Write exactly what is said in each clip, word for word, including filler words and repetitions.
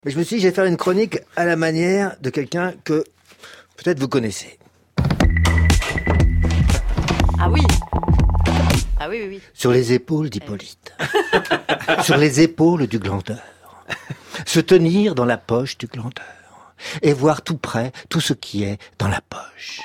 Mais je me suis dit, je vais faire une chronique à la manière de quelqu'un que peut-être vous connaissez. Ah oui. Ah oui, oui, oui. Sur les épaules d'Hippolyte. Sur les épaules du glandeur. Se tenir dans la poche du glandeur. Et voir tout près tout ce qui est dans la poche.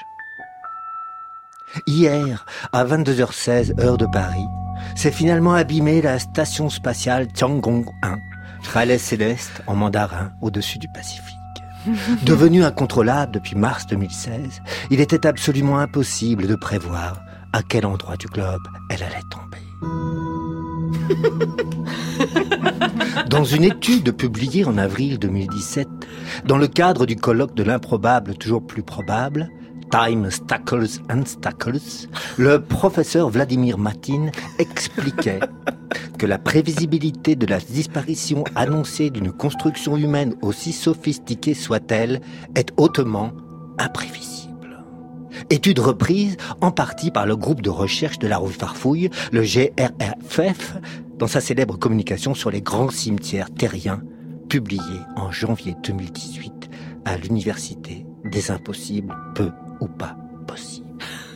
Hier, à vingt-deux heures seize, heure de Paris, s'est finalement abîmée la station spatiale Tiangong un, palais céleste en mandarin au-dessus du Pacifique. Devenu incontrôlable depuis mars deux mille seize, il était absolument impossible de prévoir à quel endroit du globe elle allait tomber. Dans une étude publiée en avril deux mille dix-sept, dans le cadre du colloque de l'improbable toujours plus probable, Time Stackles and Stackles, le professeur Vladimir Matin expliquait que la prévisibilité de la disparition annoncée d'une construction humaine aussi sophistiquée soit-elle est hautement imprévisible. Étude reprise en partie par le groupe de recherche de la rue Farfouille, le G R F F, dans sa célèbre communication sur les grands cimetières terriens, publiée en janvier deux mille dix-huit à l'Université des Impossibles peu ou pas possible.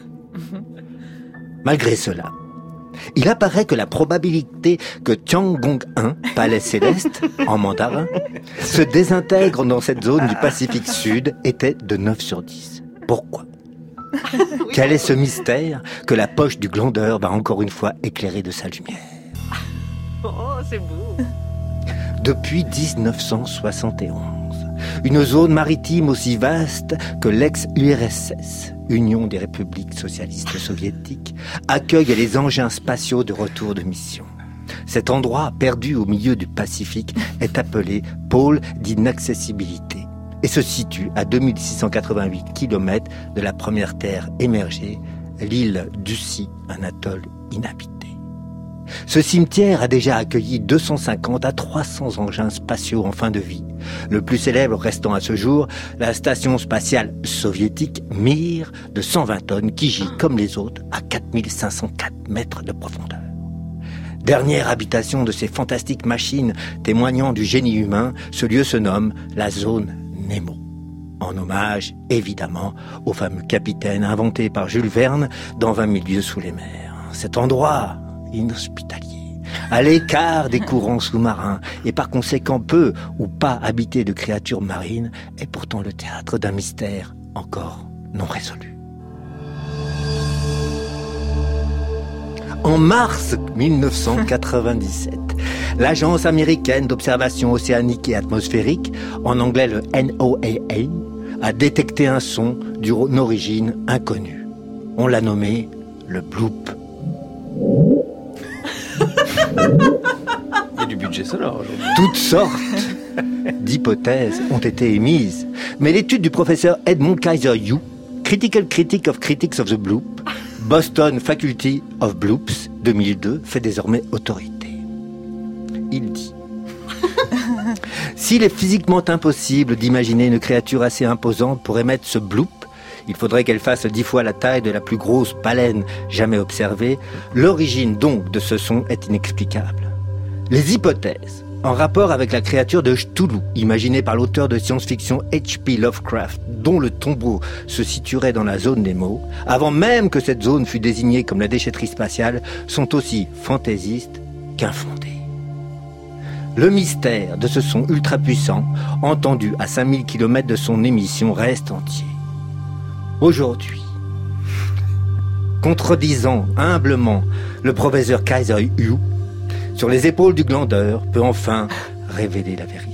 Malgré cela, il apparaît que la probabilité que Tiangong un, palais céleste, en mandarin, se désintègre dans cette zone du Pacifique Sud était de neuf sur dix. Pourquoi ? Quel est ce mystère que la poche du glandeur va encore une fois éclairer de sa lumière ? Oh, c'est beau. Depuis dix-neuf cent soixante et onze, une zone maritime aussi vaste que l'ex-U R S S, Union des républiques socialistes soviétiques, accueille les engins spatiaux de retour de mission. Cet endroit, perdu au milieu du Pacifique, est appelé pôle d'inaccessibilité et se situe à deux mille six cent quatre-vingt-huit kilomètres de la première terre émergée, l'île d'Ussi, un atoll inhabité. Ce cimetière a déjà accueilli deux cent cinquante à trois cents engins spatiaux en fin de vie. Le plus célèbre restant à ce jour, la station spatiale soviétique Mir de cent vingt tonnes qui gît comme les autres à quatre mille cinq cent quatre mètres de profondeur. Dernière habitation de ces fantastiques machines témoignant du génie humain, ce lieu se nomme la zone Nemo. En hommage, évidemment, au fameux capitaine inventé par Jules Verne dans vingt mille lieues sous les mers. Cet endroit inhospitalier, à l'écart des courants sous-marins et par conséquent peu ou pas habité de créatures marines, est pourtant le théâtre d'un mystère encore non résolu. En mars mille neuf cent quatre-vingt-dix-sept, l'agence américaine d'observation océanique et atmosphérique, en anglais le N O A A, a détecté un son d'une origine inconnue. On l'a nommé le bloop. Il y a du budget sonore aujourd'hui. Toutes sortes d'hypothèses ont été émises, mais l'étude du professeur Edmond Kaiser Yu, Critical Critic of Critics of the Bloop, Boston Faculty of Bloops deux mille deux, fait désormais autorité. Il dit: s'il est physiquement impossible d'imaginer une créature assez imposante pour émettre ce bloop, il faudrait qu'elle fasse dix fois la taille de la plus grosse baleine jamais observée. L'origine donc de ce son est inexplicable. Les hypothèses en rapport avec la créature de Cthulhu, imaginée par l'auteur de science-fiction H P Lovecraft, dont le tombeau se situerait dans la zone Nemo, avant même que cette zone fût désignée comme la déchetterie spatiale, sont aussi fantaisistes qu'infondées. Le mystère de ce son ultra puissant, entendu à cinq mille kilomètres de son émission, reste entier. Aujourd'hui, contredisant humblement le professeur Kaiser Yu, sur les épaules du glandeur peut enfin révéler la vérité.